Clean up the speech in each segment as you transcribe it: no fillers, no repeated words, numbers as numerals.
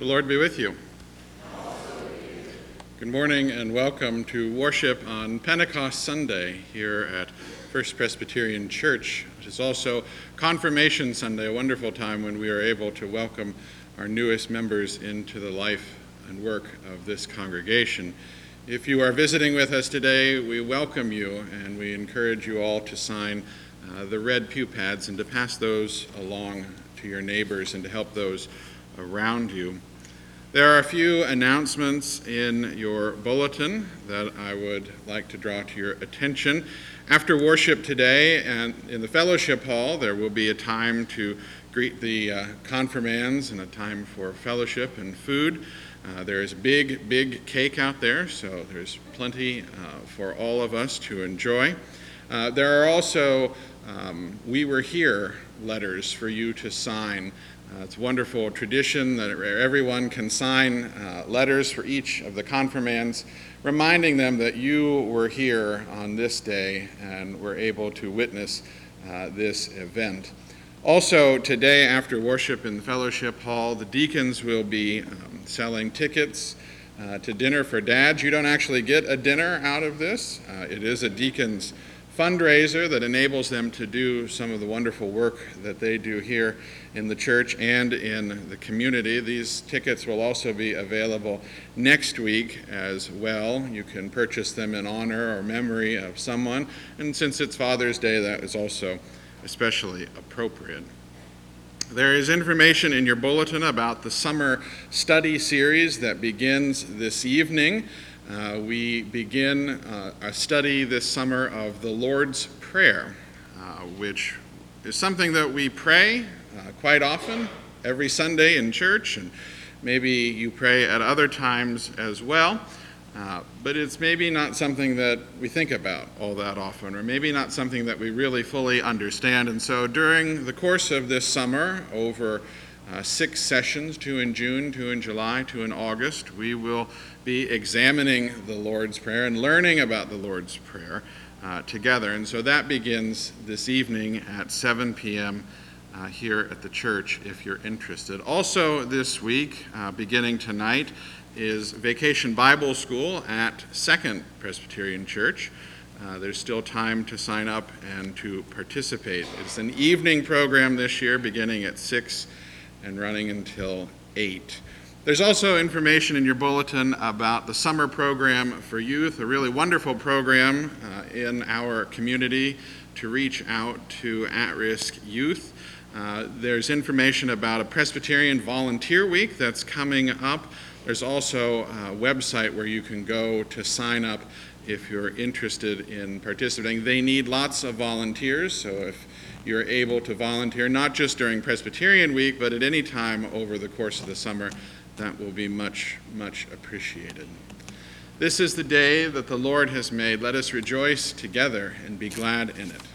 The Lord be with you. Good morning and welcome to worship on Pentecost Sunday here at First Presbyterian Church. It is also Confirmation Sunday, a wonderful time when we are able to welcome our newest members into the life and work of this congregation. If you are visiting with us today, we welcome you and we encourage you all to sign the red pew pads and to pass those along to your neighbors and to help those around you. There are a few announcements in your bulletin that I would like to draw to your attention. After worship today and in the fellowship hall, there will be a time to greet the confirmands and a time for fellowship and food. There is big cake out there, so there's plenty for all of us to enjoy. There are also We Were Here letters for you to sign. It's a wonderful tradition that everyone can sign letters for each of the confirmands, reminding them that you were here on this day and were able to witness this event. Also, today after worship in the fellowship hall, the deacons will be selling tickets to Dinner for Dads. You don't actually get a dinner out of this. It is a deacon's fundraiser that enables them to do some of the wonderful work that they do here in the church and in the community. These tickets will also be available next week as well. You can purchase them in honor or memory of someone, and since it's Father's Day, that is also especially appropriate. There is information in your bulletin about the summer study series that begins this evening. We begin a study this summer of the Lord's Prayer, which is something that we pray quite often, every Sunday in church, and maybe you pray at other times as well, but it's maybe not something that we think about all that often, or maybe not something that we really fully understand. And so during the course of this summer, over 6 sessions, 2 in June, 2 in July, 2 in August, we will be examining the Lord's Prayer and learning about the Lord's Prayer together. And so that begins this evening at 7 p.m. Here at the church if you're interested. Also this week, beginning tonight, is Vacation Bible School at Second Presbyterian Church. There's still time to sign up and to participate. It's an evening program this year beginning at 6 and running until 8. There's also information in your bulletin about the summer program for youth, a really wonderful program in our community to reach out to at-risk youth. There's information about a Presbyterian Volunteer Week that's coming up. There's also a website where you can go to sign up if you're interested in participating. They need lots of volunteers, so if you're able to volunteer, not just during Presbyterian Week, but at any time over the course of the summer, that will be much appreciated. This is the day that the Lord has made. Let us rejoice together and be glad in it.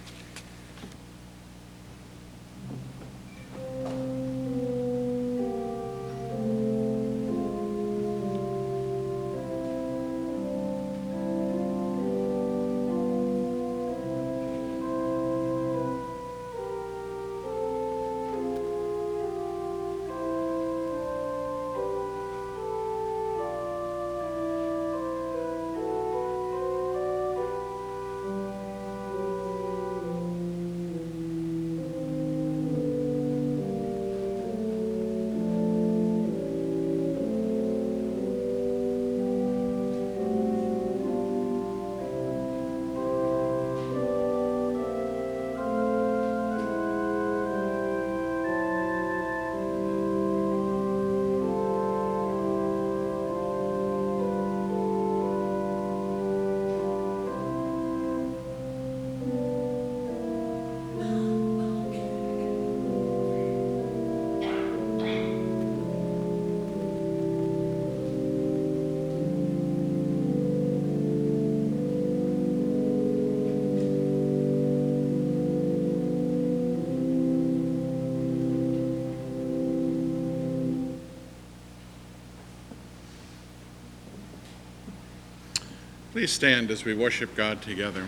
Please stand as we worship God together.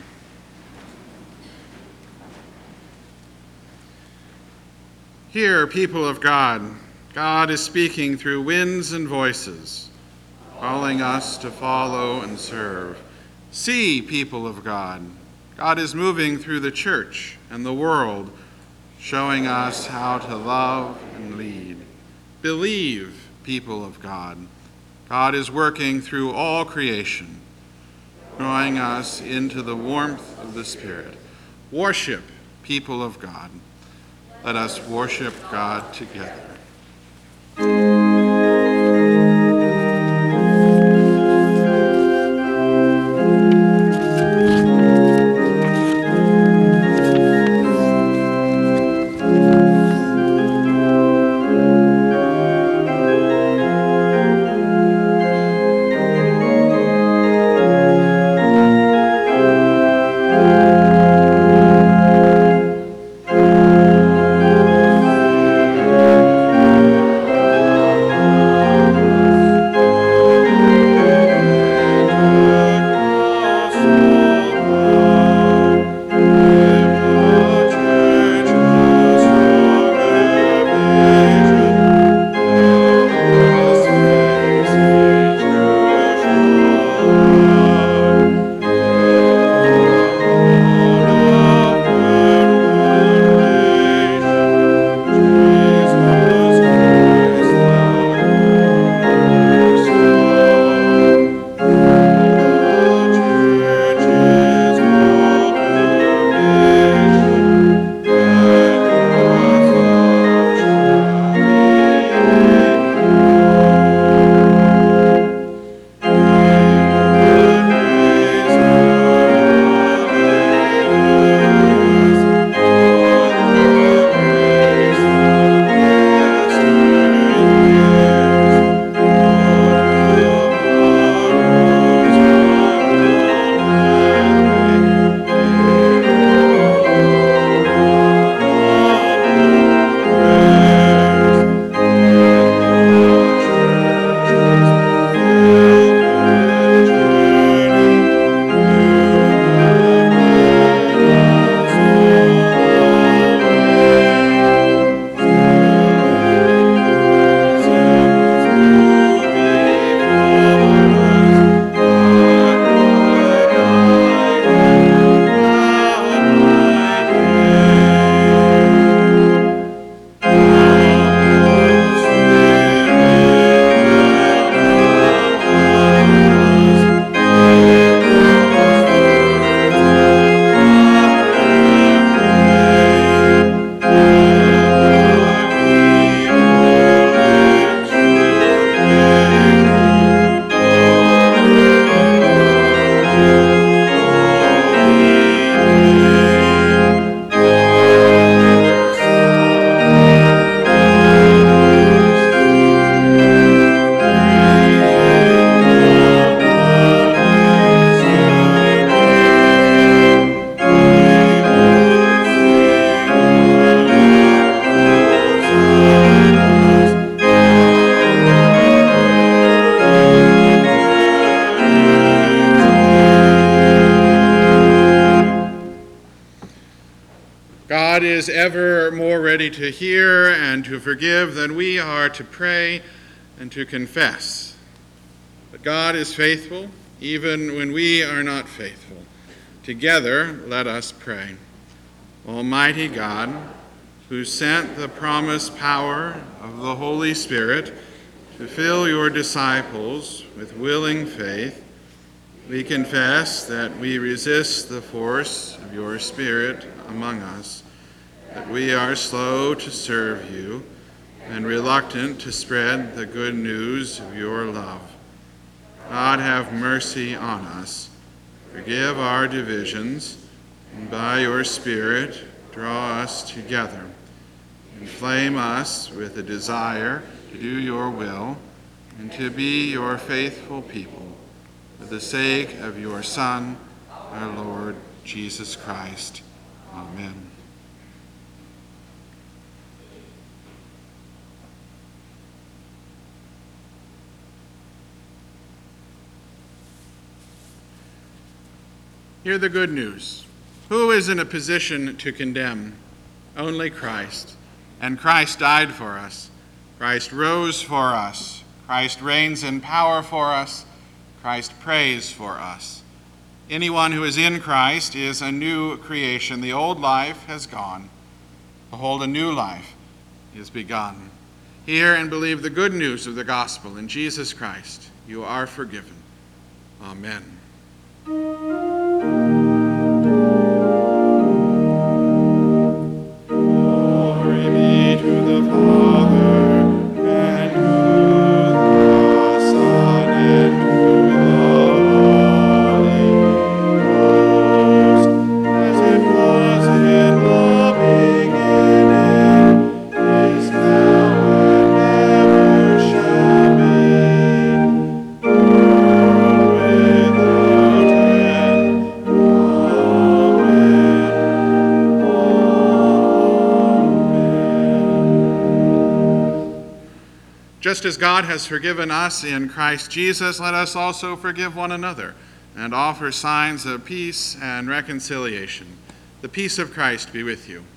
Hear, people of God, God is speaking through winds and voices, calling us to follow and serve. See, people of God, God is moving through the church and the world, showing us how to love and lead. Believe, people of God. God is working through all creation, drawing us into the warmth of the Spirit. Worship, people of God. Let us worship God together. God is ever more ready to hear and to forgive than we are to pray and to confess. But God is faithful even when we are not faithful. Together, let us pray. Almighty God, who sent the promised power of the Holy Spirit to fill your disciples with willing faith, we confess that we resist the force of your Spirit among us, that we are slow to serve you and reluctant to spread the good news of your love. God, have mercy on us. Forgive our divisions, and by your Spirit, draw us together. Inflame us with a desire to do your will and to be your faithful people, for the sake of your Son, our Lord Jesus Christ. Amen. Hear the good news. Who is in a position to condemn? Only Christ. And Christ died for us. Christ rose for us. Christ reigns in power for us. Christ prays for us. Anyone who is in Christ is a new creation. The old life has gone. Behold, a new life is begun. Hear and believe the good news of the gospel. In Jesus Christ, you are forgiven. Amen. Glory be to the Father, and to the Son, and to the Holy Ghost, as it was in the beginning, is now, and ever shall be, world without end. Just as God has forgiven us in Christ Jesus, let us also forgive one another and offer signs of peace and reconciliation. The peace of Christ be with you.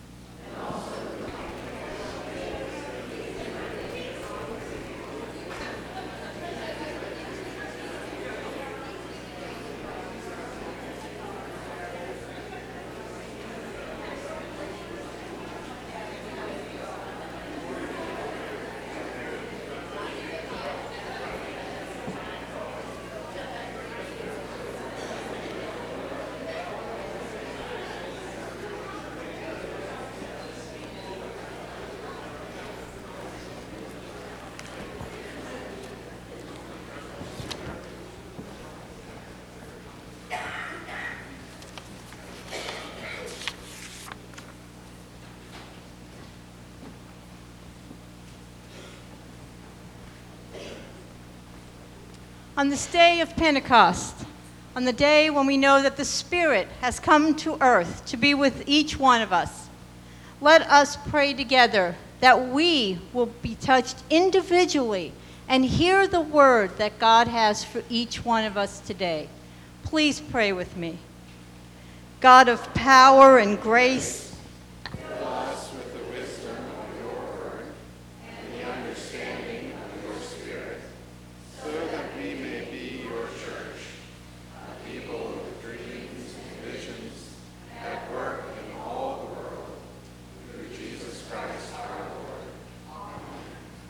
On this day of Pentecost, on the day when we know that the Spirit has come to earth to be with each one of us, let us pray together that we will be touched individually and hear the word that God has for each one of us today. Please pray with me. God of power and grace, fill us with the wisdom of your word and the understanding of your Spirit, so that we may be your church, a people with dreams and visions, at work in all the world, through Jesus Christ our Lord. Amen.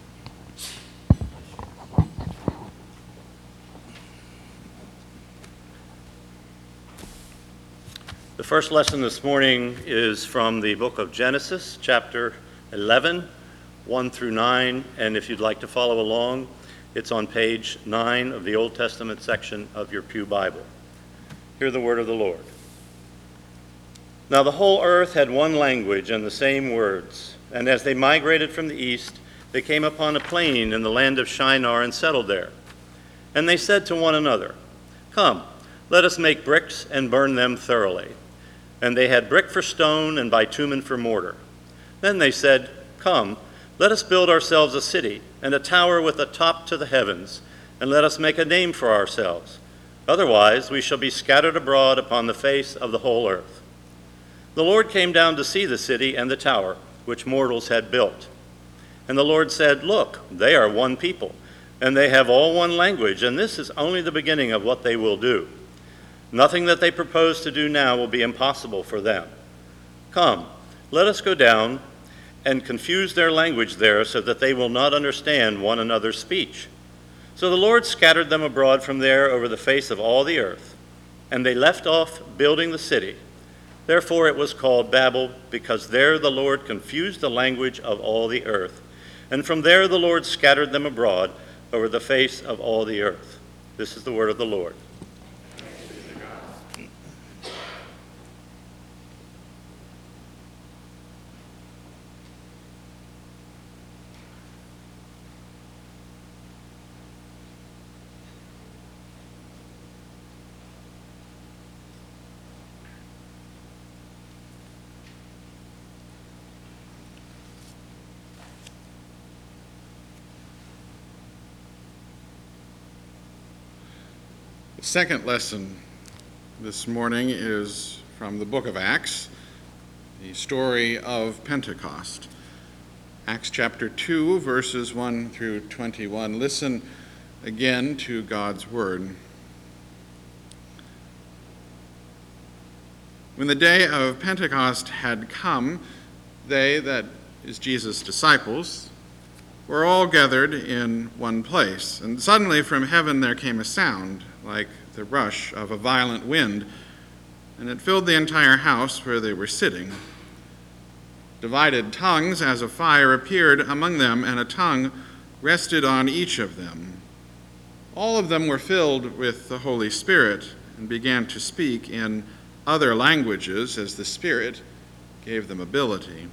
The first lesson this morning is from the book of Genesis, chapter 11, 1 through 9, and if you'd like to follow along, it's on page 9 of the Old Testament section of your Pew Bible. Hear the word of the Lord. Now the whole earth had one language and the same words, and as they migrated from the east, they came upon a plain in the land of Shinar and settled there. And they said to one another, "Come, let us make bricks and burn them thoroughly." And they had brick for stone and bitumen for mortar. Then they said, "Come, let us build ourselves a city and a tower with a top to the heavens, and let us make a name for ourselves. Otherwise we shall be scattered abroad upon the face of the whole earth." The Lord came down to see the city and the tower, which mortals had built. And the Lord said, "Look, they are one people, and they have all one language, and this is only the beginning of what they will do. Nothing that they propose to do now will be impossible for them. Come, let us go down and confuse their language there so that they will not understand one another's speech." So the Lord scattered them abroad from there over the face of all the earth, and they left off building the city. Therefore it was called Babel, because there the Lord confused the language of all the earth. And from there the Lord scattered them abroad over the face of all the earth. This is the word of the Lord. The second lesson this morning is from the book of Acts, the story of Pentecost. Acts chapter 2, verses 1 through 21. Listen again to God's word. When the day of Pentecost had come, they, that is Jesus' disciples, were all gathered in one place. And suddenly from heaven there came a sound like the rush of a violent wind, and it filled the entire house where they were sitting. Divided tongues as of fire appeared among them, and a tongue rested on each of them. All of them were filled with the Holy Spirit and began to speak in other languages as the Spirit gave them ability.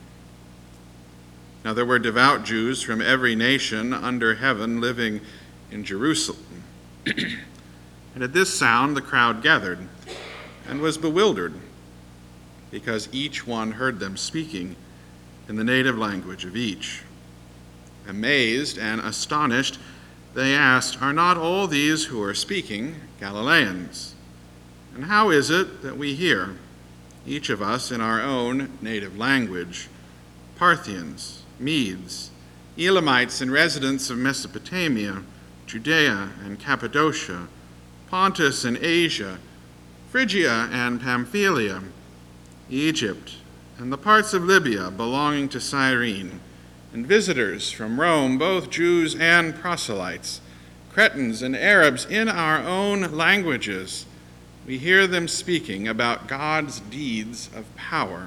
Now there were devout Jews from every nation under heaven living in Jerusalem. And at this sound the crowd gathered and was bewildered, because each one heard them speaking in the native language of each. Amazed and astonished, they asked, "Are not all these who are speaking Galileans? And how is it that we hear, each of us in our own native language, Parthians, Medes, Elamites and residents of Mesopotamia, Judea and Cappadocia, Pontus and Asia, Phrygia and Pamphylia, Egypt, and the parts of Libya belonging to Cyrene, and visitors from Rome, both Jews and proselytes, Cretans and Arabs in our own languages. We hear them speaking about God's deeds of power."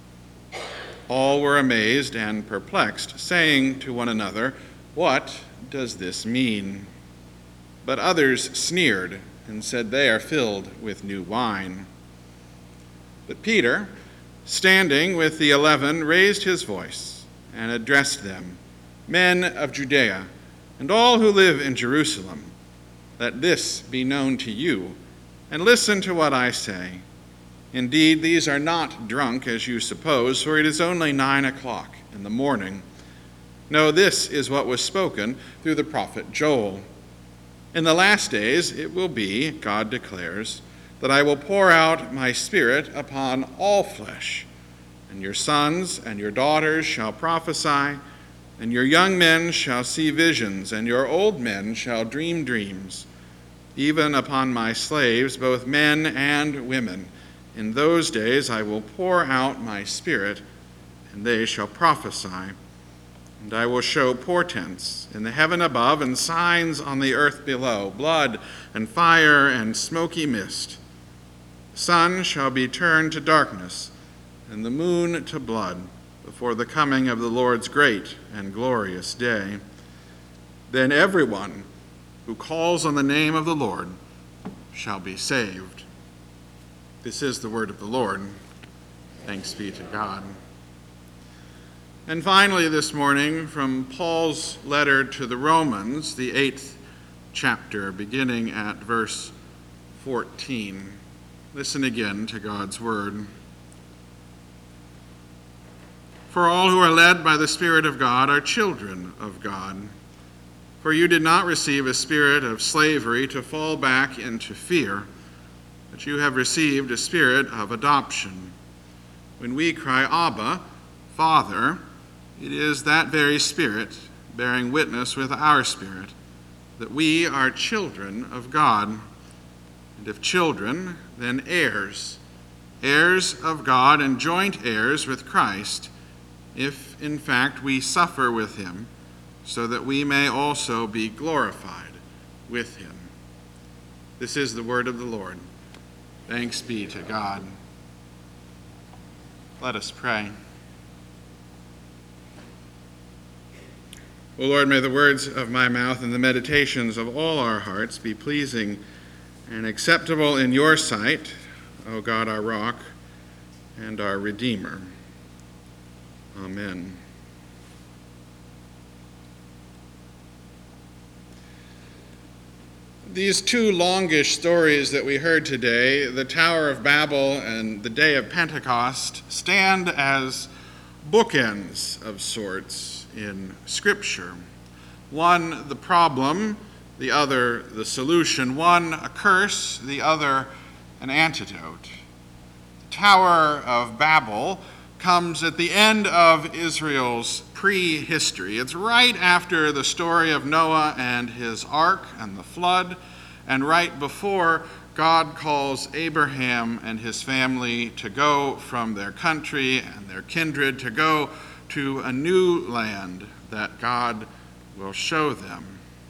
All were amazed and perplexed, saying to one another, "What does this mean?" But others sneered and said, "They are filled with new wine." But Peter, standing with the 11, raised his voice and addressed them, "Men of Judea, and all who live in Jerusalem, let this be known to you, and listen to what I say. Indeed, these are not drunk, as you suppose, for it is only 9 o'clock in the morning. No, this is what was spoken through the prophet Joel. In the last days it will be, God declares, that I will pour out my Spirit upon all flesh, and your sons and your daughters shall prophesy, and your young men shall see visions, and your old men shall dream dreams. Even upon my slaves, both men and women, in those days I will pour out my Spirit, and they shall prophesy. And I will show portents in the heaven above and signs on the earth below, blood and fire and smoky mist. The sun shall be turned to darkness, and the moon to blood, before the coming of the Lord's great and glorious day. Then everyone who calls on the name of the Lord shall be saved." This is the word of the Lord. Thanks be to God. And finally this morning, from Paul's letter to the Romans, the 8th chapter, beginning at verse 14. Listen again to God's word. "For all who are led by the Spirit of God are children of God. For you did not receive a spirit of slavery to fall back into fear, but you have received a spirit of adoption. When we cry, 'Abba, Father,' it is that very Spirit bearing witness with our spirit that we are children of God. And if children, then heirs, heirs of God and joint heirs with Christ, if in fact we suffer with him, so that we may also be glorified with him." This is the word of the Lord. Thanks be to God. Let us pray. O Lord, may the words of my mouth and the meditations of all our hearts be pleasing and acceptable in your sight, O God, our rock and our Redeemer. Amen. These two longish stories that we heard today, the Tower of Babel and the Day of Pentecost, stand as bookends of sorts in Scripture. One, the problem, the other, the solution. One, a curse, the other, an antidote. The Tower of Babel comes at the end of Israel's prehistory. It's right after the story of Noah and his ark and the flood, and right before God calls Abraham and his family to go from their country and their kindred to go to a new land that God will show them.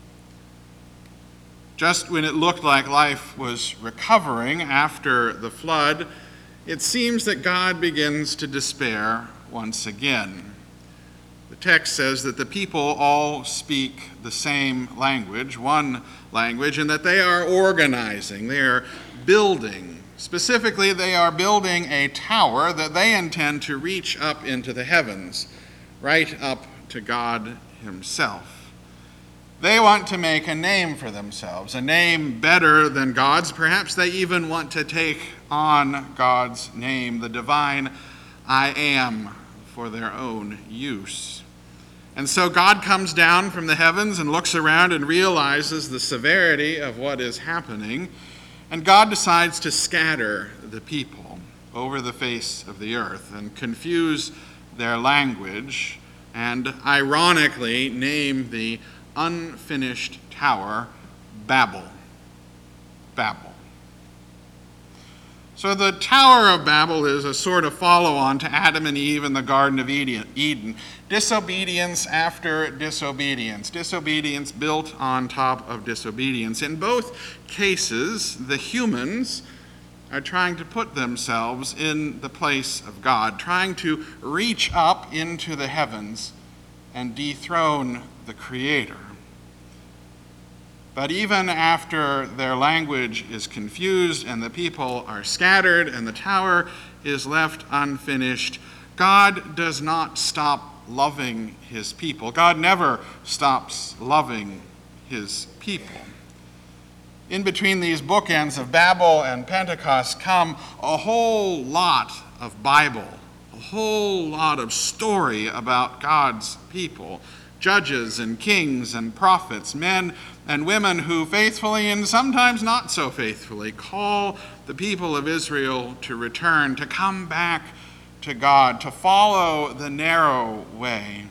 Just when it looked like life was recovering after the flood, it seems that God begins to despair once again. The text says that the people all speak the same language, one language, and that they are organizing, they are building. Specifically, they are building a tower that they intend to reach up into the heavens, right up to God himself. They want to make a name for themselves, a name better than God's. Perhaps they even want to take on God's name, the divine I Am, for their own use. And so God comes down from the heavens and looks around and realizes the severity of what is happening, and God decides to scatter the people over the face of the earth and confuse their language and ironically name the unfinished tower Babel. Babel. So the Tower of Babel is a sort of follow-on to Adam and Eve in the Garden of Eden. Disobedience after disobedience. Disobedience built on top of disobedience. In both cases, the humans are trying to put themselves in the place of God, trying to reach up into the heavens and dethrone the Creator. But even after their language is confused and the people are scattered and the tower is left unfinished, God does not stop loving his people. God never stops loving his people. In between these bookends of Babel and Pentecost come a whole lot of Bible, a whole lot of story about God's people. Judges and kings and prophets, men and women who faithfully and sometimes not so faithfully call the people of Israel to return, to come back to God, to follow the narrow way.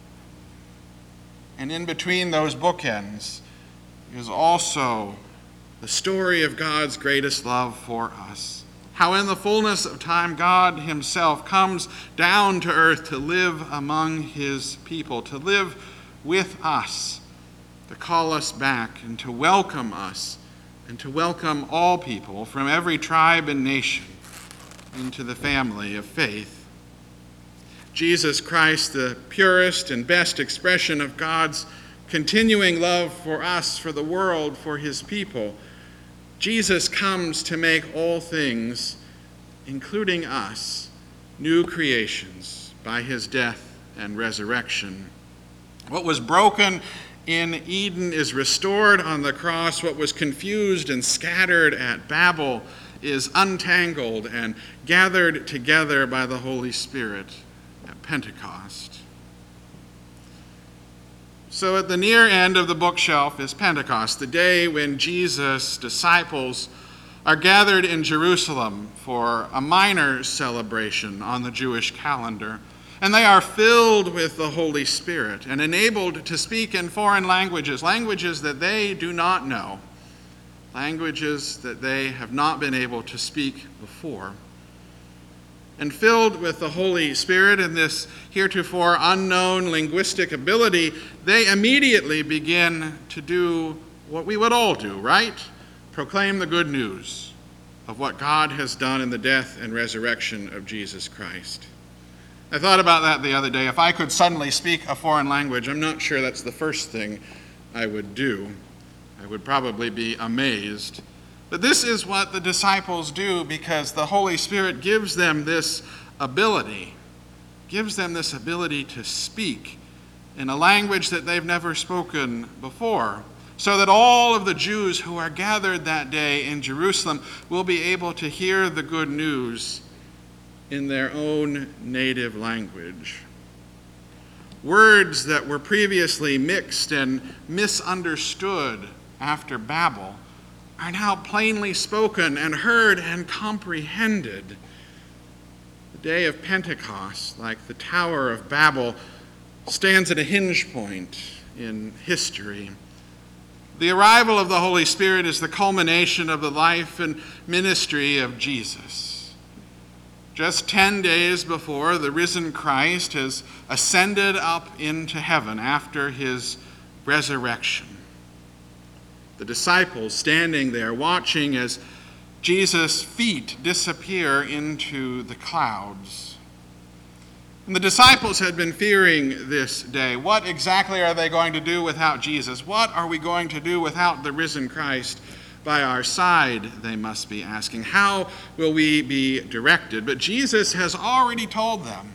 And in between those bookends is also the story of God's greatest love for us. How in the fullness of time, God himself comes down to earth to live among his people, to live with us, to call us back and to welcome us and to welcome all people from every tribe and nation into the family of faith. Jesus Christ, the purest and best expression of God's continuing love for us, for the world, for his people, Jesus comes to make all things, including us, new creations by his death and resurrection. What was broken in Eden is restored on the cross. What was confused and scattered at Babel is untangled and gathered together by the Holy Spirit at Pentecost. So at the near end of the bookshelf is Pentecost, the day when Jesus' disciples are gathered in Jerusalem for a minor celebration on the Jewish calendar. And they are filled with the Holy Spirit and enabled to speak in foreign languages, languages that they do not know, languages that they have not been able to speak before. And filled with the Holy Spirit and this heretofore unknown linguistic ability, they immediately begin to do what we would all do, right? Proclaim the good news of what God has done in the death and resurrection of Jesus Christ. I thought about that the other day. If I could suddenly speak a foreign language, I'm not sure that's the first thing I would do. I would probably be amazed. But this is what the disciples do because the Holy Spirit gives them this ability to speak in a language that they've never spoken before, so that all of the Jews who are gathered that day in Jerusalem will be able to hear the good news in their own native language. Words that were previously mixed and misunderstood after Babel are now plainly spoken and heard and comprehended. The day of Pentecost, like the Tower of Babel, stands at a hinge point in history. The arrival of the Holy Spirit is the culmination of the life and ministry of Jesus. Just 10 days before, the risen Christ has ascended up into heaven after his resurrection. The disciples standing there watching as Jesus' feet disappear into the clouds. And the disciples had been fearing this day. What exactly are they going to do without Jesus? What are we going to do without the risen Christ by our side, they must be asking. How will we be directed? But Jesus has already told them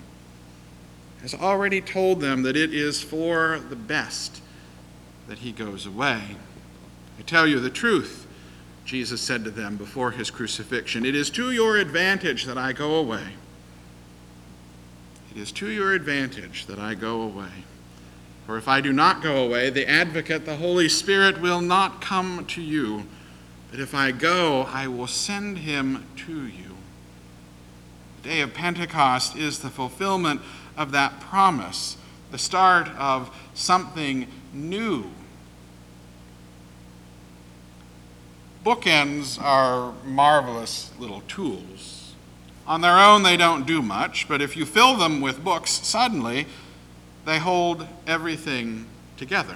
that it is for the best that he goes away. I tell you the truth, Jesus said to them before his crucifixion. It is to your advantage that I go away. It is to your advantage that I go away. For if I do not go away, the Advocate, the Holy Spirit, will not come to you. But if I go, I will send him to you. The day of Pentecost is the fulfillment of that promise, the start of something new. Bookends are marvelous little tools. On their own, they don't do much, but if you fill them with books, suddenly they hold everything together.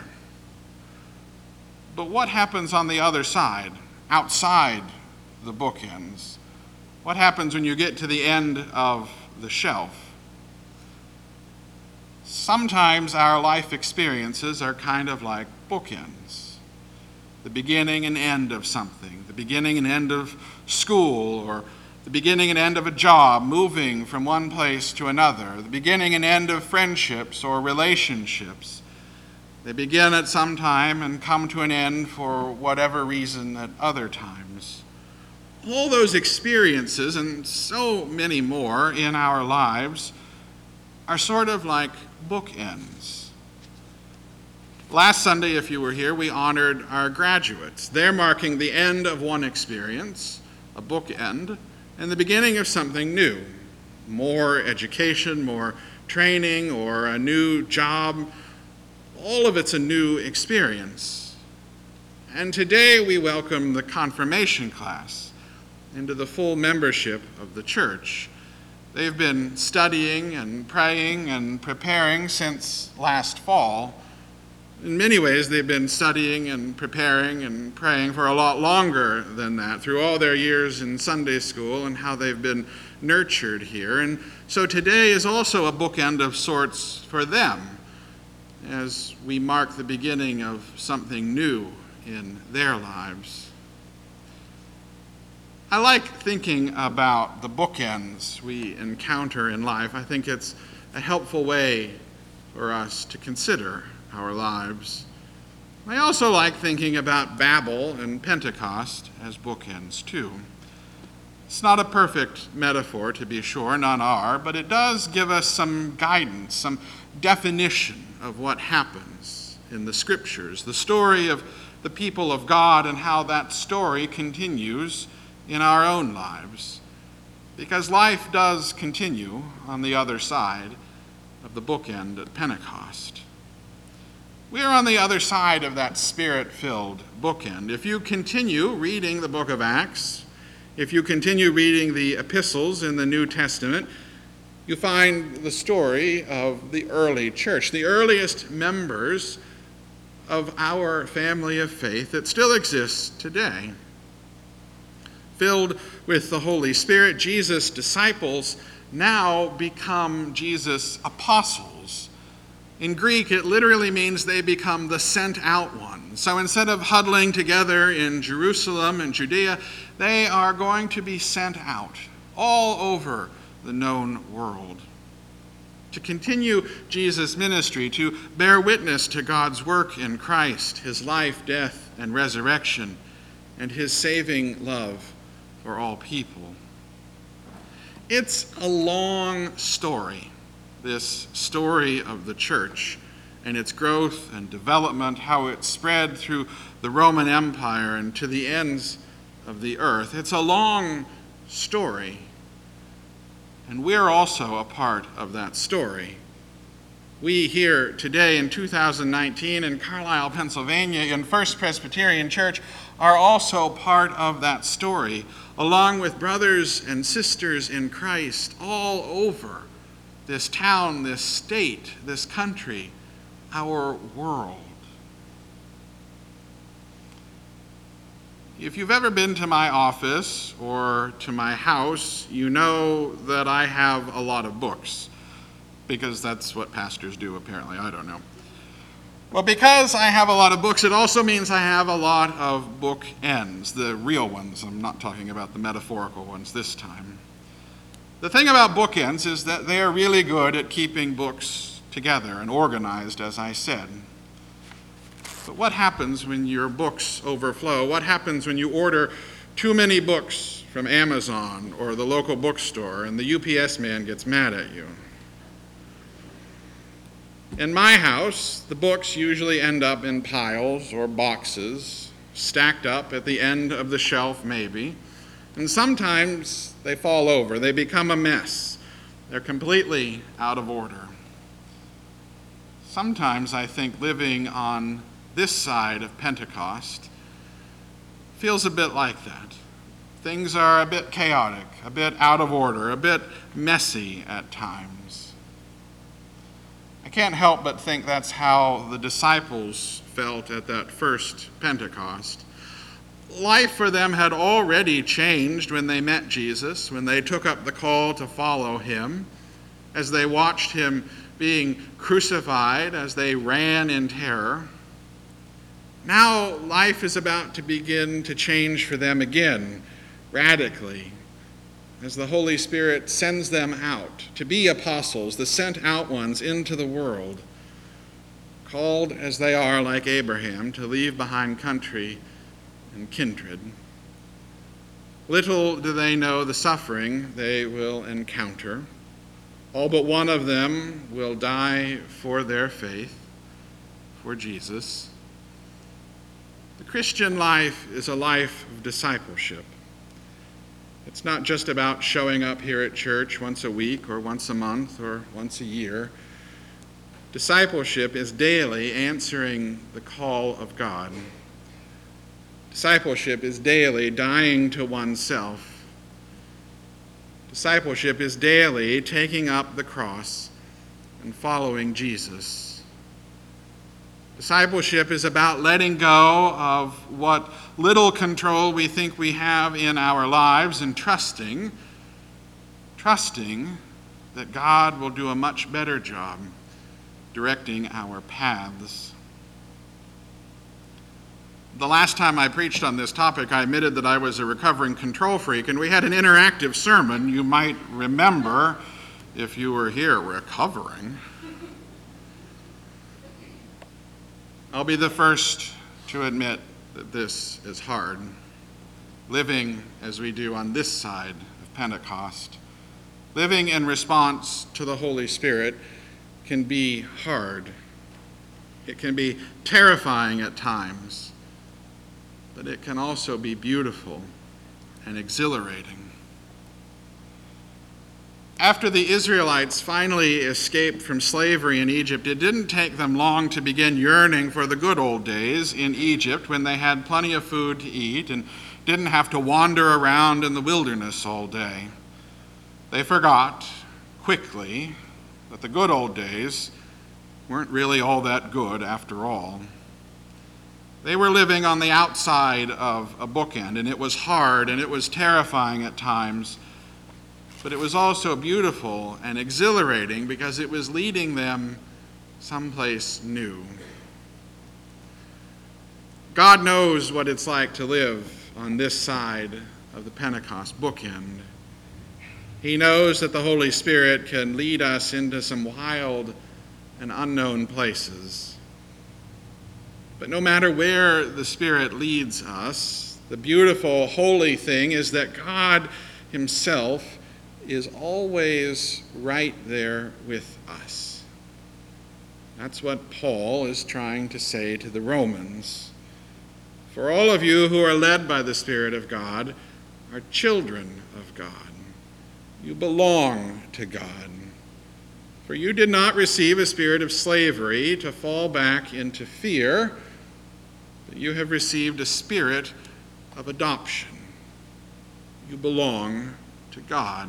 But what happens on the other side, outside the bookends? What happens when you get to the end of the shelf? Sometimes our life experiences are kind of like bookends. The beginning and end of something, the beginning and end of school, or the beginning and end of a job, moving from one place to another, the beginning and end of friendships or relationships. They begin at some time and come to an end for whatever reason at other times. All those experiences, and so many more in our lives, are sort of like bookends. Last Sunday, if you were here, we honored our graduates. They're marking the end of one experience, a bookend, and the beginning of something new. More education, more training, or a new job. All of it's a new experience. And today we welcome the confirmation class into the full membership of the church. They've been studying and praying and preparing since last fall. In many ways, they've been studying and preparing and praying for a lot longer than that, through all their years in Sunday school and how they've been nurtured here. And so today is also a bookend of sorts for them as we mark the beginning of something new in their lives. I like thinking about the bookends we encounter in life. I think it's a helpful way for us to consider our lives. I also like thinking about Babel and Pentecost as bookends too. It's not a perfect metaphor, to be sure, none are, but it does give us some guidance, some definition of what happens in the Scriptures, the story of the people of God and how that story continues in our own lives. Because life does continue on the other side of the bookend at Pentecost. We are on the other side of that Spirit-filled bookend. If you continue reading the book of Acts, if you continue reading the epistles in the New Testament, you find the story of the early church, the earliest members of our family of faith that still exists today. Filled with the Holy Spirit, Jesus' disciples now become Jesus' apostles. In Greek, it literally means they become the sent out ones. So instead of huddling together in Jerusalem and Judea, they are going to be sent out all over the known world to continue Jesus' ministry, to bear witness to God's work in Christ, his life, death, and resurrection, and his saving love for all people. It's a long story, this story of the church and its growth and development, how it spread through the Roman Empire and to the ends of the earth. It's a long story. And we're also a part of that story. We here today in 2019 in Carlisle, Pennsylvania, in First Presbyterian Church, are also part of that story, along with brothers and sisters in Christ all over this town, this state, this country, our world. If you've ever been to my office or to my house, you know that I have a lot of books, because that's what pastors do, apparently. I don't know. Well, because I have a lot of books, it also means I have a lot of book ends, the real ones. I'm not talking about the metaphorical ones this time. The thing about bookends is that they are really good at keeping books together and organized, as I said. But what happens when your books overflow? What happens when you order too many books from Amazon or the local bookstore and the UPS man gets mad at you? In my house, the books usually end up in piles or boxes, stacked up at the end of the shelf maybe, and sometimes they fall over. They become a mess. They're completely out of order. Sometimes I think living on this side of Pentecost feels a bit like that. Things are a bit chaotic, a bit out of order, a bit messy at times. I can't help but think that's how the disciples felt at that first Pentecost. Life for them had already changed when they met Jesus, when they took up the call to follow him, as they watched him being crucified, as they ran in terror. Now life is about to begin to change for them again, radically, as the Holy Spirit sends them out to be apostles, the sent out ones into the world, called as they are, like Abraham, to leave behind country and kindred. Little do they know the suffering they will encounter. All but one of them will die for their faith, for Jesus. The Christian life is a life of discipleship. It's not just about showing up here at church once a week or once a month or once a year. Discipleship is daily answering the call of God. Discipleship is daily dying to oneself. Discipleship is daily taking up the cross and following Jesus. Discipleship is about letting go of what little control we think we have in our lives and trusting that God will do a much better job directing our paths. The last time I preached on this topic, I admitted that I was a recovering control freak, and we had an interactive sermon. You might remember, if you were here, recovering. I'll be the first to admit that this is hard. Living as we do on this side of Pentecost, living in response to the Holy Spirit can be hard. It can be terrifying at times, but it can also be beautiful and exhilarating. After the Israelites finally escaped from slavery in Egypt, it didn't take them long to begin yearning for the good old days in Egypt when they had plenty of food to eat and didn't have to wander around in the wilderness all day. They forgot quickly that the good old days weren't really all that good after all. They were living on the outside of a bookend, and it was hard and it was terrifying at times. But it was also beautiful and exhilarating because it was leading them someplace new. God knows what it's like to live on this side of the Pentecost bookend. He knows that the Holy Spirit can lead us into some wild and unknown places. But no matter where the Spirit leads us, the beautiful, holy thing is that God himself is always right there with us. That's what Paul is trying to say to the Romans. For all of you who are led by the Spirit of God are children of God. You belong to God. For you did not receive a spirit of slavery to fall back into fear, but you have received a spirit of adoption. You belong to God.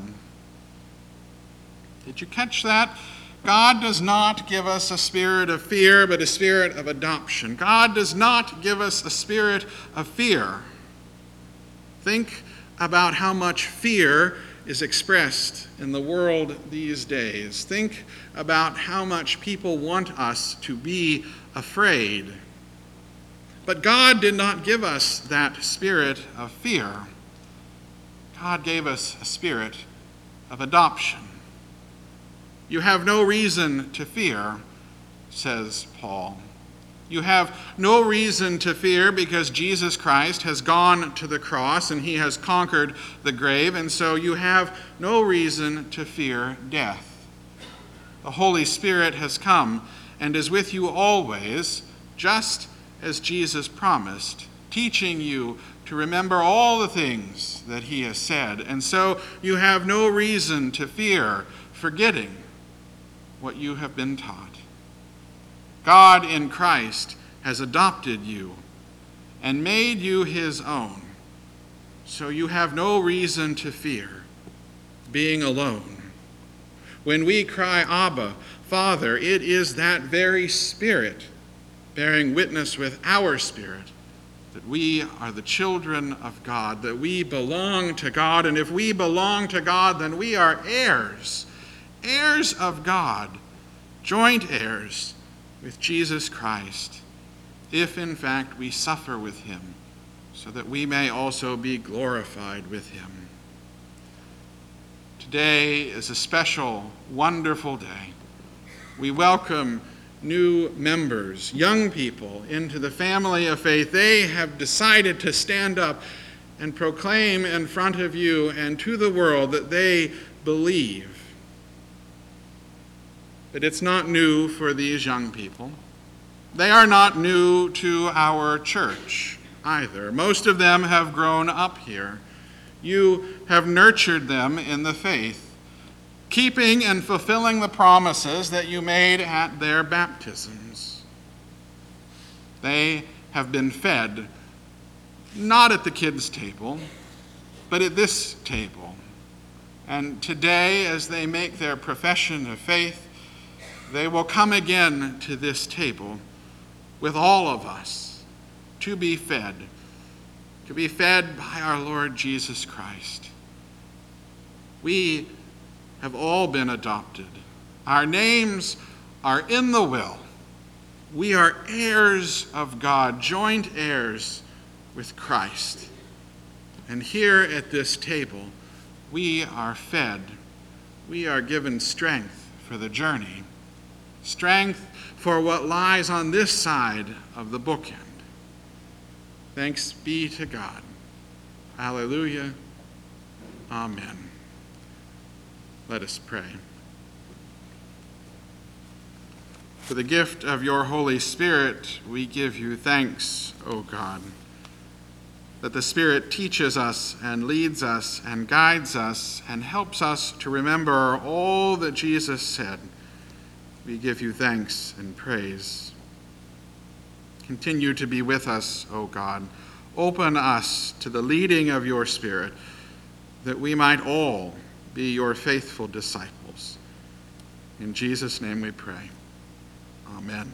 Did you catch that? God does not give us a spirit of fear, but a spirit of adoption. God does not give us a spirit of fear. Think about how much fear is expressed in the world these days. Think about how much people want us to be afraid. But God did not give us that spirit of fear. God gave us a spirit of adoption. You have no reason to fear, says Paul. You have no reason to fear because Jesus Christ has gone to the cross and he has conquered the grave, and so you have no reason to fear death. The Holy Spirit has come and is with you always, just as Jesus promised, teaching you to remember all the things that he has said. And so you have no reason to fear forgetting what you have been taught. God in Christ has adopted you and made you his own, so you have no reason to fear being alone. When we cry, Abba, Father, it is that very Spirit bearing witness with our spirit that we are the children of God, that we belong to God, and if we belong to God, then we are heirs, heirs of God, joint heirs with Jesus Christ, if in fact we suffer with him, so that we may also be glorified with him. Today is a special, wonderful day. We welcome new members, young people, into the family of faith. They have decided to stand up and proclaim in front of you and to the world that they believe. But it's not new for these young people. They are not new to our church either. Most of them have grown up here. You have nurtured them in the faith, keeping and fulfilling the promises that you made at their baptisms. They have been fed, not at the kids' table, but at this table. And today, as they make their profession of faith, they will come again to this table with all of us to be fed by our Lord Jesus Christ. We have all been adopted. Our names are in the will. We are heirs of God, joint heirs with Christ. And here at this table, we are fed. We are given strength for the journey, strength for what lies on this side of the bookend. Thanks be to God. Hallelujah. Amen. Let us pray. For the gift of your Holy Spirit, we give you thanks, O God, that the Spirit teaches us and leads us and guides us and helps us to remember all that Jesus said. We give you thanks and praise. Continue to be with us, O God. Open us to the leading of your Spirit, that we might all be your faithful disciples. In Jesus' name we pray. Amen.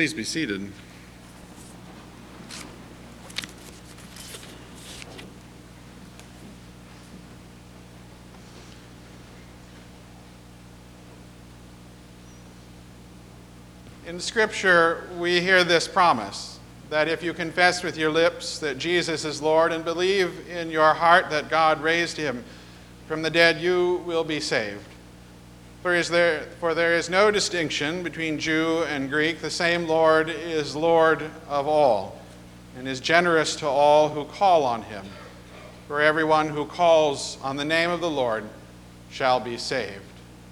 Please be seated. In Scripture, we hear this promise that if you confess with your lips that Jesus is Lord and believe in your heart that God raised him from the dead, you will be saved. For there is no distinction between Jew and Greek. The same Lord is Lord of all and is generous to all who call on him. For everyone who calls on the name of the Lord shall be saved.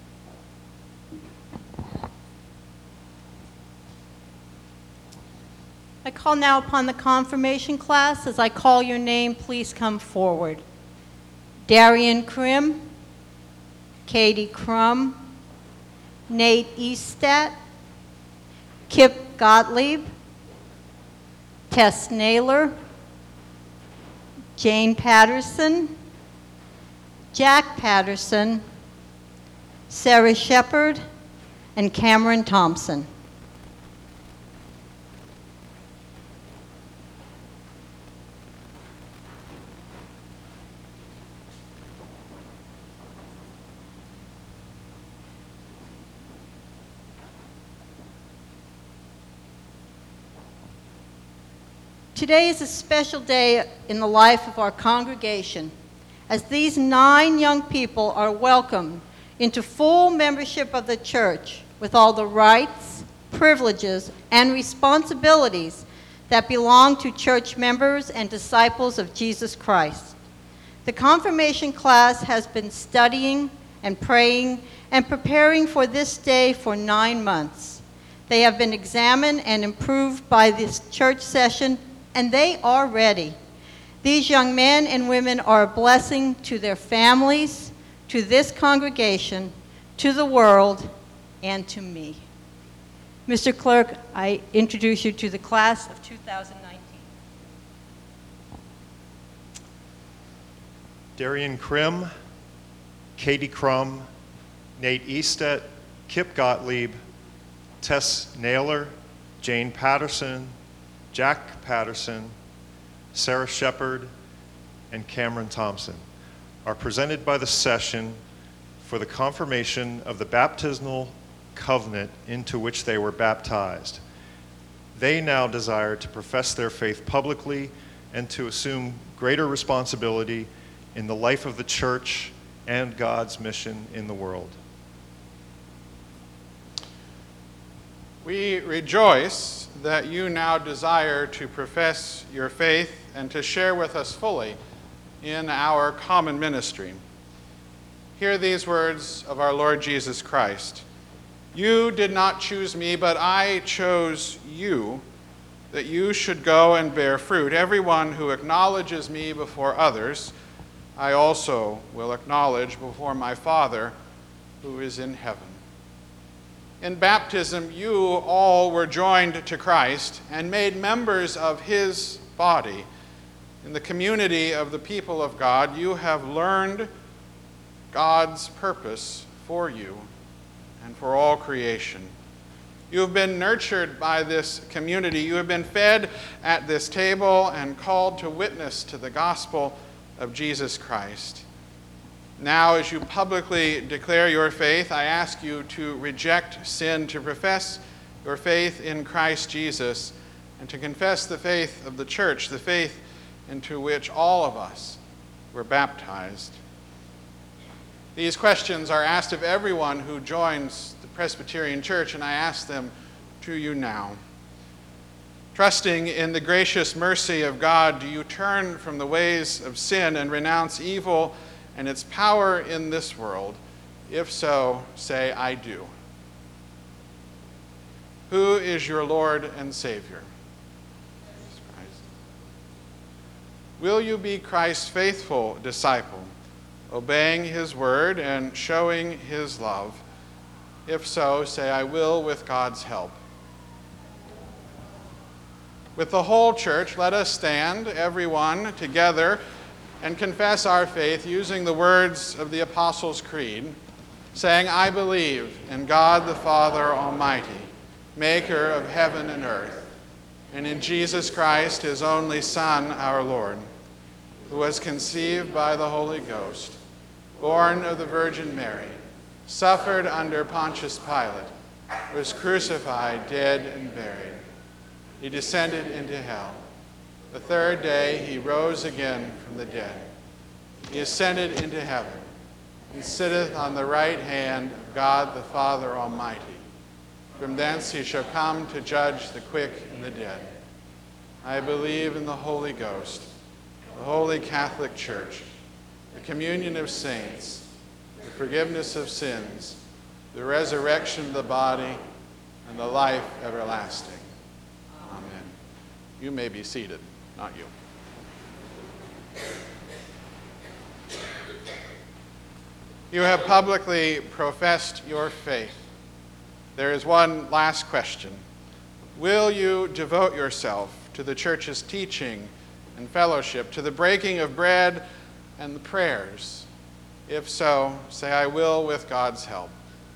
I call now upon the confirmation class. As I call your name, please come forward. Darian Krim, Katie Crum, Nate Eastat, Kip Gottlieb, Tess Naylor, Jane Patterson, Jack Patterson, Sarah Shepard, and Cameron Thompson. Today is a special day in the life of our congregation, as these 9 young people are welcomed into full membership of the church with all the rights, privileges, and responsibilities that belong to church members and disciples of Jesus Christ. The confirmation class has been studying and praying and preparing for this day for 9 months. They have been examined and improved by this church session, and they are ready. These young men and women are a blessing to their families, to this congregation, to the world, and to me. Mr. Clerk, I introduce you to the class of 2019. Darian Krim, Katie Crum, Nate Eastet, Kip Gottlieb, Tess Naylor, Jane Patterson, Jack Patterson, Sarah Shepard, and Cameron Thompson are presented by the session for the confirmation of the baptismal covenant into which they were baptized. They now desire to profess their faith publicly and to assume greater responsibility in the life of the church and God's mission in the world. We rejoice that you now desire to profess your faith and to share with us fully in our common ministry. Hear these words of our Lord Jesus Christ. You did not choose me, but I chose you, that you should go and bear fruit. Everyone who acknowledges me before others, I also will acknowledge before my Father who is in heaven. In baptism, you all were joined to Christ and made members of his body. In the community of the people of God, you have learned God's purpose for you and for all creation. You have been nurtured by this community. You have been fed at this table and called to witness to the gospel of Jesus Christ. Now, as you publicly declare your faith, I ask you to reject sin, to profess your faith in Christ Jesus, and to confess the faith of the church, the faith into which all of us were baptized. These questions are asked of everyone who joins the Presbyterian Church, and I ask them to you now. Trusting in the gracious mercy of God, do you turn from the ways of sin and renounce evil and its power in this world? If so, say, I do. Who is your Lord and Savior? Jesus Christ. Will you be Christ's faithful disciple, obeying his word and showing his love? If so, say, I will with God's help. With the whole church, let us stand, everyone, together, and confess our faith using the words of the Apostles' Creed, saying, I believe in God the Father Almighty, maker of heaven and earth, and in Jesus Christ, his only Son, our Lord, who was conceived by the Holy Ghost, born of the Virgin Mary, suffered under Pontius Pilate, was crucified, dead, and buried. He descended into hell. The third day he rose again from the dead. He ascended into heaven, and sitteth on the right hand of God the Father Almighty. From thence he shall come to judge the quick and the dead. I believe in the Holy Ghost, the Holy Catholic Church, the communion of saints, the forgiveness of sins, the resurrection of the body, and the life everlasting. Amen. You may be seated, not you. You have publicly professed your faith. There is one last question. Will you devote yourself to the church's teaching and fellowship, to the breaking of bread and the prayers? If so, say, I will with God's help.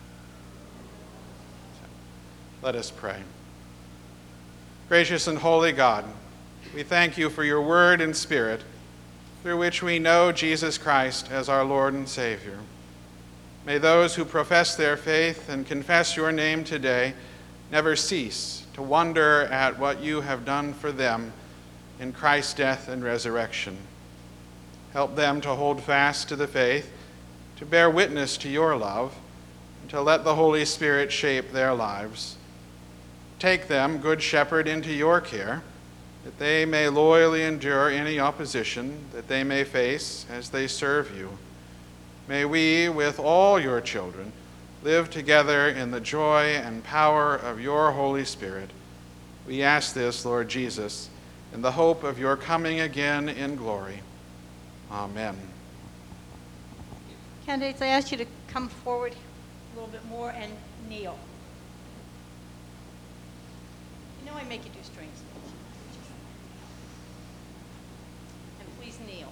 Let us pray. Gracious and holy God, we thank you for your word and spirit, through which we know Jesus Christ as our Lord and Savior. May those who profess their faith and confess your name today never cease to wonder at what you have done for them in Christ's death and resurrection. Help them to hold fast to the faith, to bear witness to your love, and to let the Holy Spirit shape their lives. Take them, Good Shepherd, into your care, that they may loyally endure any opposition that they may face as they serve you. May we, with all your children, live together in the joy and power of your Holy Spirit. We ask this, Lord Jesus, in the hope of your coming again in glory. Amen. Candidates, I ask you to come forward a little bit more and kneel. You know I make you do strings. And please kneel.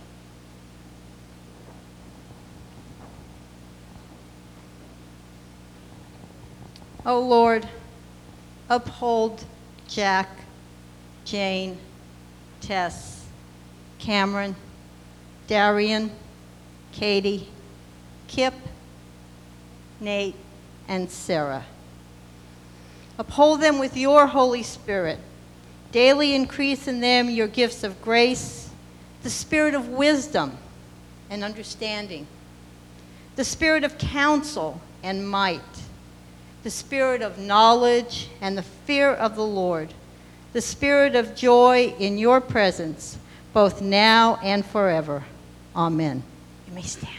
O Lord, uphold Jack, Jane, Tess, Cameron, Darian, Katie, Kip, Nate, and Sarah. Uphold them with your Holy Spirit. Daily increase in them your gifts of grace, the spirit of wisdom and understanding, the spirit of counsel and might, the spirit of knowledge and the fear of the Lord, the spirit of joy in your presence, both now and forever. Amen. You may stand.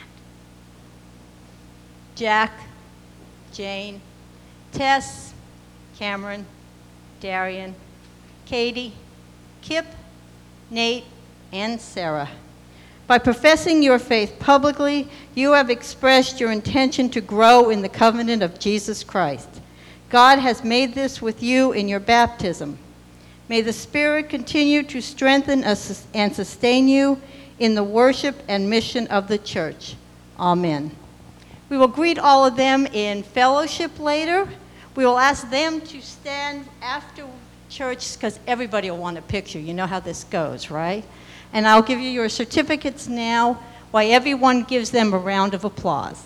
Jack, Jane, Tess, Cameron, Darian, Katie, Kip, Nate, and Sarah. By professing your faith publicly, you have expressed your intention to grow in the covenant of Jesus Christ. God has made this with you in your baptism. May the Spirit continue to strengthen us and sustain you in the worship and mission of the church. Amen. We will greet all of them in fellowship later. We will ask them to stand after church because everybody will want a picture. You know how this goes, right? And I'll give you your certificates now while everyone gives them a round of applause.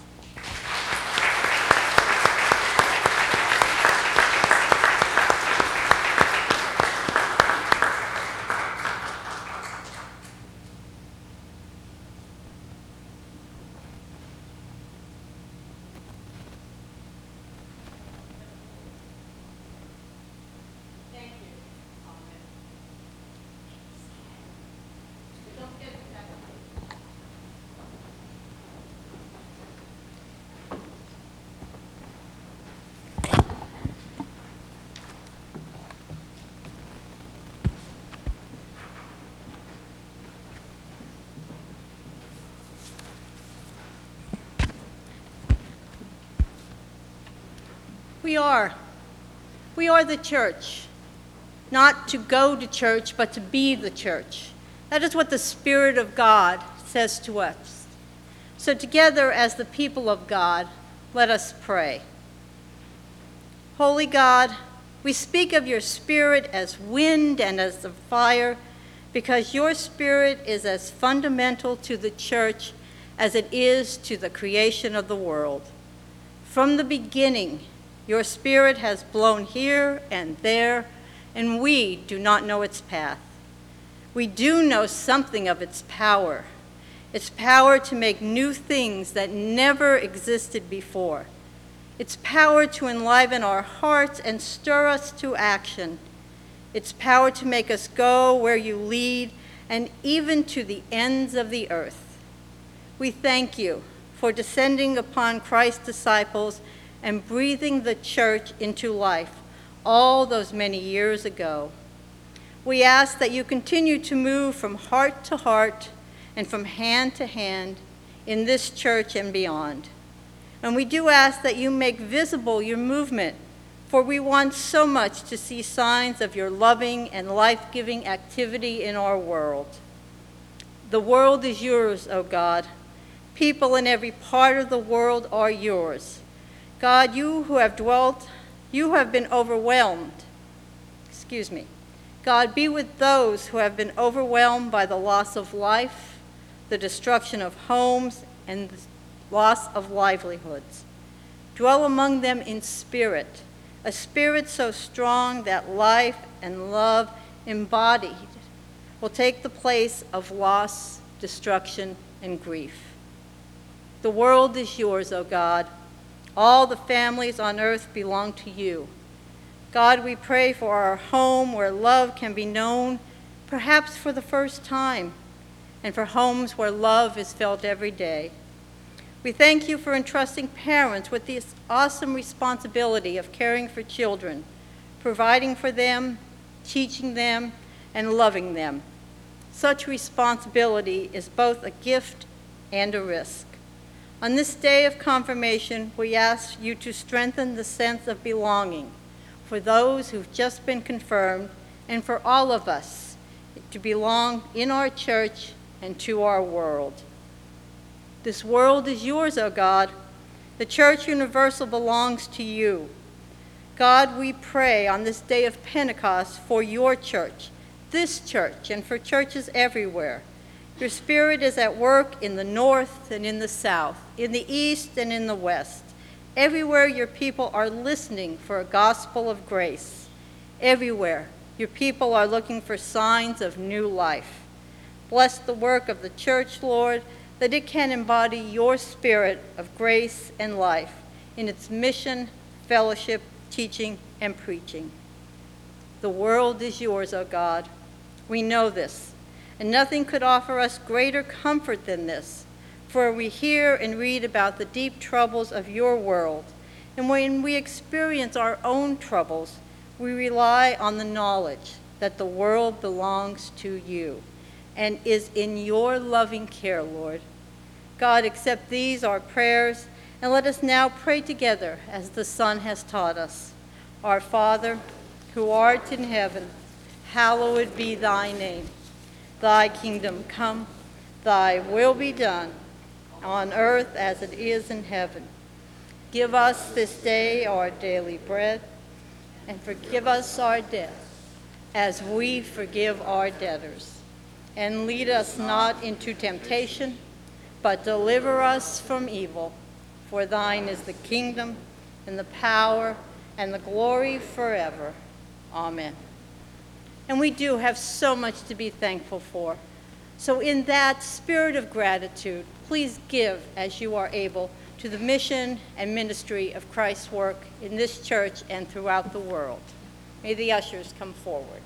We are the church, not to go to church, but to be the church. That is what the Spirit of God says to us. So together as the people of God, let us pray. Holy God, We speak of your Spirit as wind and as the fire, because your Spirit is as fundamental to the church as it is to the creation of the world. From the beginning, your Spirit has blown here and there, and we do not know its path. We do know something of its power to make new things that never existed before, its power to enliven our hearts and stir us to action, its power to make us go where you lead and even to the ends of the earth. We thank you for descending upon Christ's disciples and breathing the church into life all those many years ago. We ask that you continue to move from heart to heart and from hand to hand in this church and beyond. And we do ask that you make visible your movement, for we want so much to see signs of your loving and life-giving activity in our world. The world is yours, O God. People in every part of the world are yours. God, you have been overwhelmed. God, be with those who have been overwhelmed by the loss of life, the destruction of homes, and the loss of livelihoods. Dwell among them in spirit, a spirit so strong that life and love embodied will take the place of loss, destruction, and grief. The world is yours, O God. All the families on earth belong to you. God, we pray for our home where love can be known, perhaps for the first time, and for homes where love is felt every day. We thank you for entrusting parents with this awesome responsibility of caring for children, providing for them, teaching them, and loving them. Such responsibility is both a gift and a risk. On this day of confirmation, we ask you to strengthen the sense of belonging for those who've just been confirmed and for all of us to belong in our church and to our world. This world is yours, O God. The Church Universal belongs to you. God, we pray on this day of Pentecost for your church, this church, and for churches everywhere. Your Spirit is at work in the north and in the south, in the east and in the west. Everywhere your people are listening for a gospel of grace. Everywhere your people are looking for signs of new life. Bless the work of the church, Lord, that it can embody your spirit of grace and life in its mission, fellowship, teaching, and preaching. The world is yours, O God. We know this, and nothing could offer us greater comfort than this, for we hear and read about the deep troubles of your world, and when we experience our own troubles, we rely on the knowledge that the world belongs to you and is in your loving care, Lord. God, accept these, our prayers, and let us now pray together as the Son has taught us. Our Father, who art in heaven, hallowed be thy name. Thy kingdom come, thy will be done, on earth as it is in heaven. Give us this day our daily bread, and forgive us our debts, as we forgive our debtors. And lead us not into temptation, but deliver us from evil. For thine is the kingdom, and the power, and the glory forever. Amen. And we do have so much to be thankful for. So in that spirit of gratitude, please give as you are able to the mission and ministry of Christ's work in this church and throughout the world. May the ushers come forward.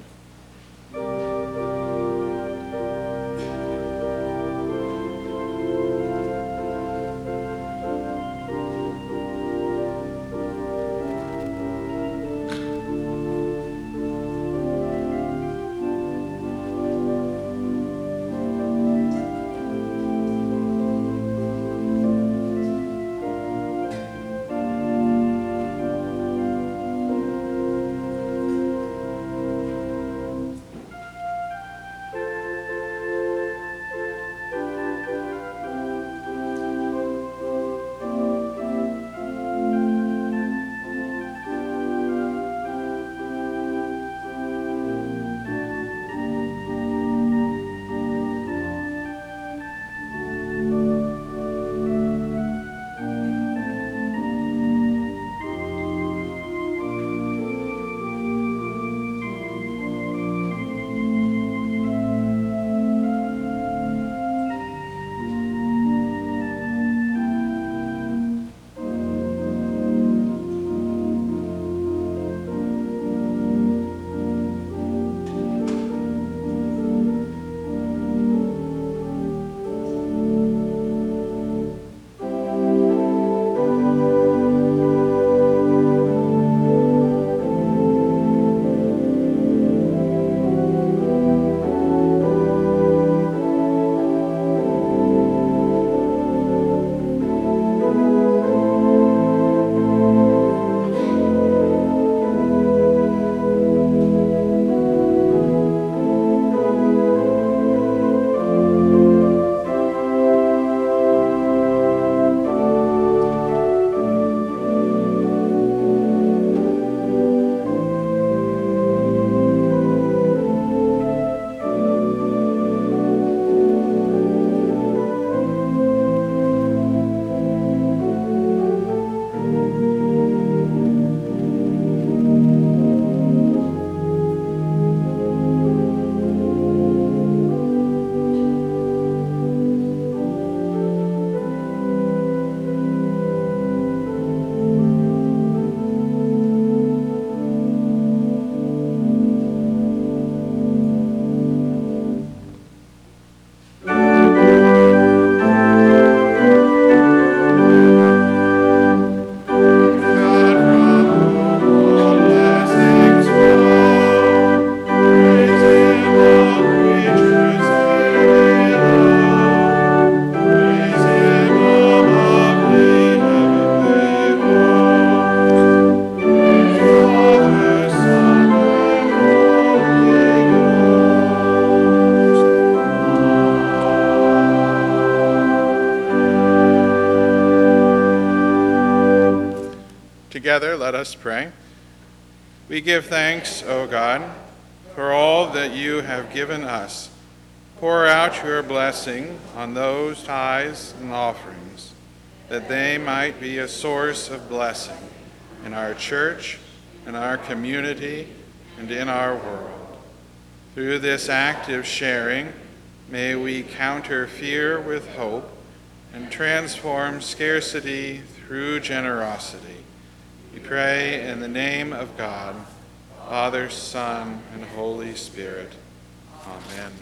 let us pray. We give thanks, O God, for all that you have given us. Pour out your blessing on those tithes and offerings, that they might be a source of blessing in our church, in our community, and in our world. Through this active sharing, may we counter fear with hope and transform scarcity through generosity. We pray in the name of God, Father, Son, and Holy Spirit. Amen.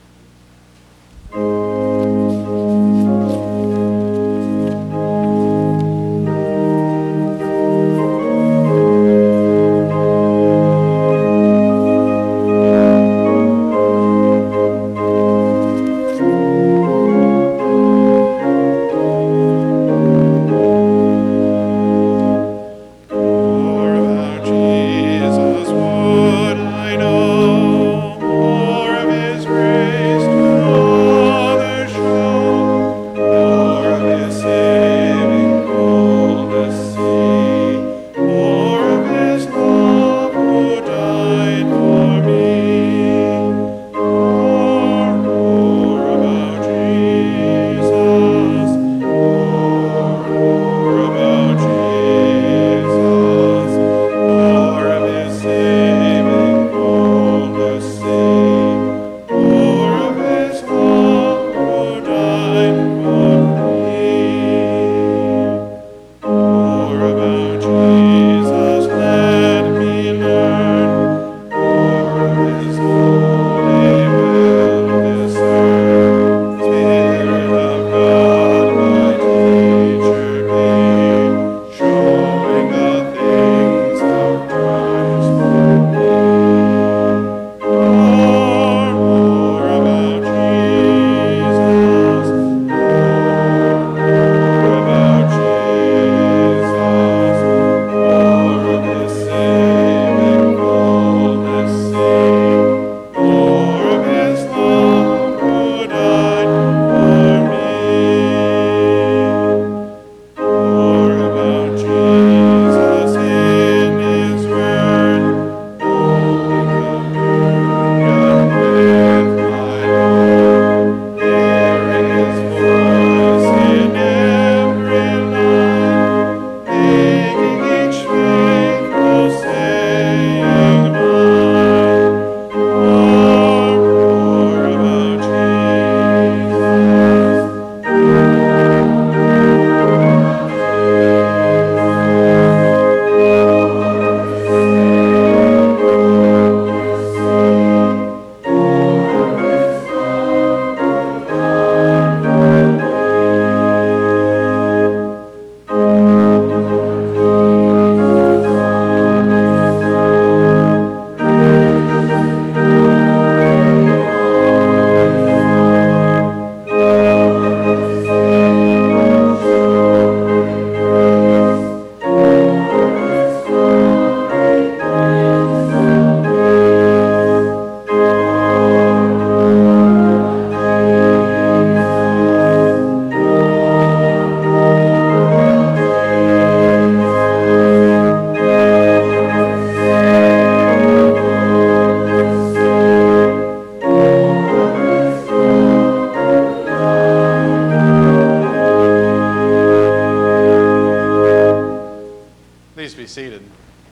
Seated.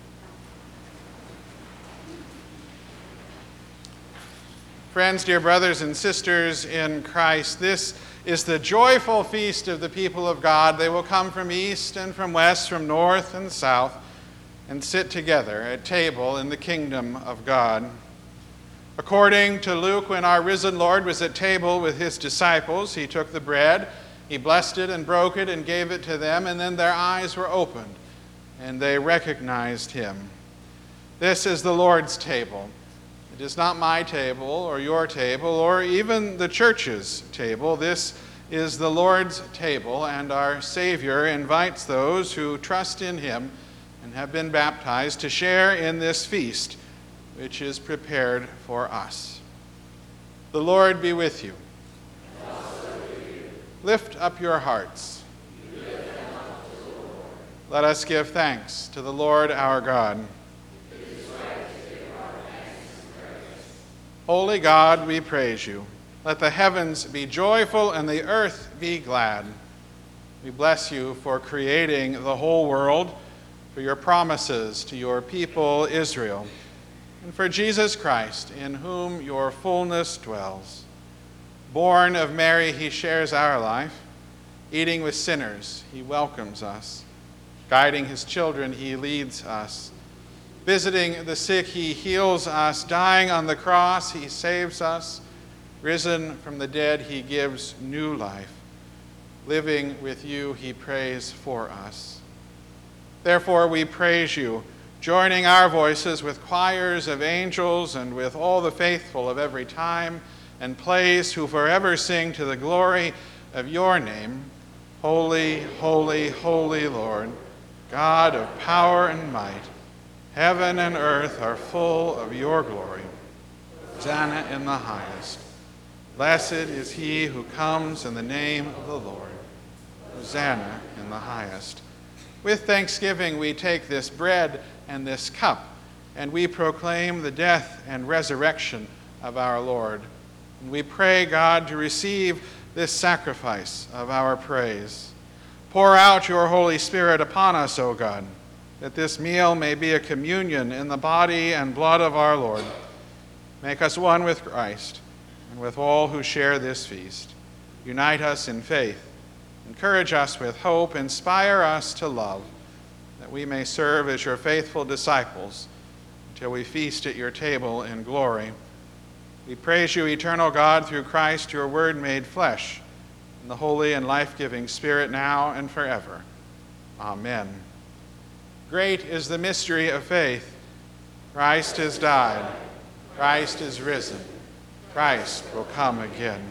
Friends, dear brothers and sisters in Christ, this is the joyful feast of the people of God. They will come from east and from west, from north and south, and sit together at table in the kingdom of God. According to Luke, when our risen Lord was at table with his disciples, he took the bread, he blessed it and broke it and gave it to them, and then their eyes were opened, and they recognized him. This is the Lord's table. It is not my table or your table or even the church's table. This is the Lord's table, and our Savior invites those who trust in him and have been baptized to share in this feast, which is prepared for us. The Lord be with you. Lift up your hearts. Let us give thanks to the Lord our God. Holy God, we praise you. Let the heavens be joyful and the earth be glad. We bless you for creating the whole world, for your promises to your people Israel, and for Jesus Christ, in whom your fullness dwells. Born of Mary, he shares our life. Eating with sinners, he welcomes us. Guiding his children, he leads us. Visiting the sick, he heals us. Dying on the cross, he saves us. Risen from the dead, he gives new life. Living with you, he prays for us. Therefore, we praise you, joining our voices with choirs of angels and with all the faithful of every time and place who forever sing to the glory of your name. Holy, holy, holy Lord, God of power and might, heaven and earth are full of your glory. Hosanna in the highest. Blessed is he who comes in the name of the Lord. Hosanna in the highest. With thanksgiving we take this bread and this cup, and we proclaim the death and resurrection of our Lord. And we pray, God, to receive this sacrifice of our praise. Pour out your Holy Spirit upon us, O God, that this meal may be a communion in the body and blood of our Lord. Make us one with Christ and with all who share this feast. Unite us in faith. Encourage us with hope. Inspire us to love, that we may serve as your faithful disciples until we feast at your table in glory. We praise you, eternal God, through Christ, your word made flesh, and the Holy and life-giving Spirit, now and forever. Amen. Great is the mystery of faith. Christ has died. Christ is risen. Christ will come again.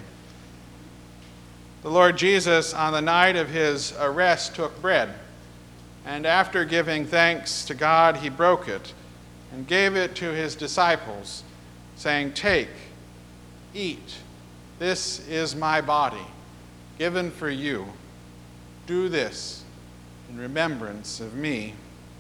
The Lord Jesus, on the night of his arrest, took bread, and after giving thanks to God, he broke it and gave it to his disciples, saying, "Take, eat. This is my body, given for you. Do this in remembrance of me."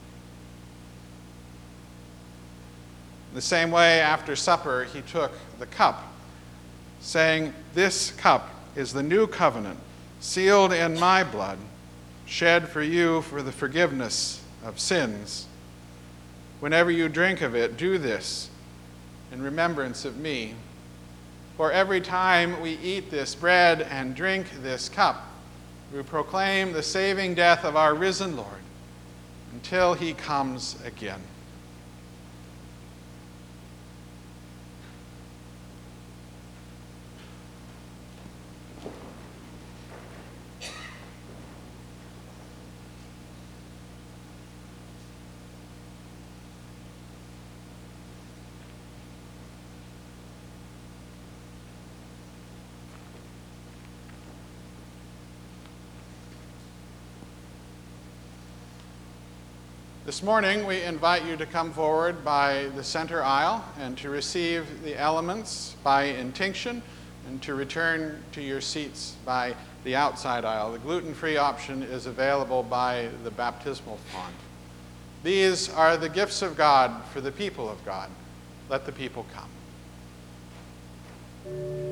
In the same way, after supper, he took the cup, saying, "This cup is the new covenant, sealed in my blood, shed for you for the forgiveness of sins. Whenever you drink of it, do this in remembrance of me. For every time we eat this bread and drink this cup, we proclaim the saving death of our risen Lord until he comes again." This morning, we invite you to come forward by the center aisle and to receive the elements by intinction and to return to your seats by the outside aisle. The gluten-free option is available by the baptismal font. These are the gifts of God for the people of God. Let the people come.